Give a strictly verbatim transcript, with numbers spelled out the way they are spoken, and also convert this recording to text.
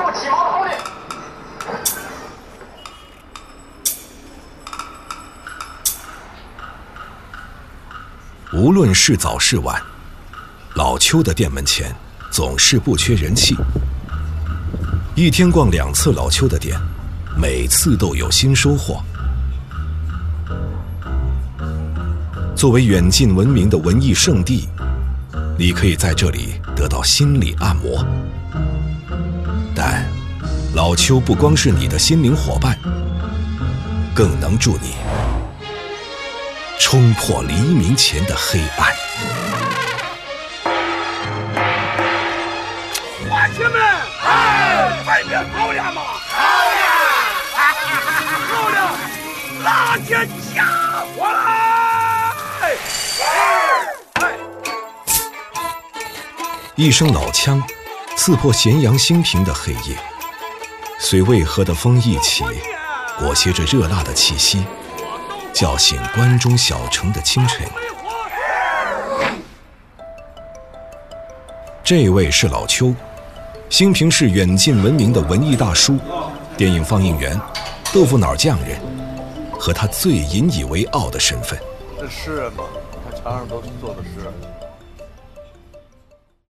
有起毛的命令。 无论是早是晚，老邱的店门前总是不缺人气。一天逛两次老邱的店，每次都有新收获。作为远近闻名的文艺圣地，你可以在这里得到心理按摩。但老邱不光是你的心灵伙伴，更能助你冲破黎明前的黑暗。 伙计们，哎，外面好了吗？好了，好了，拉起家伙来！ 一声老枪，刺破咸阳兴平的黑夜，随渭河的风一起，裹挟着热辣的气息，叫醒关中小城的清晨。这位是老邱，兴平市远近闻名的文艺大叔，电影放映员，豆腐脑匠人，和他最引以为傲的身份。 这诗人嘛，他墙上都做的诗。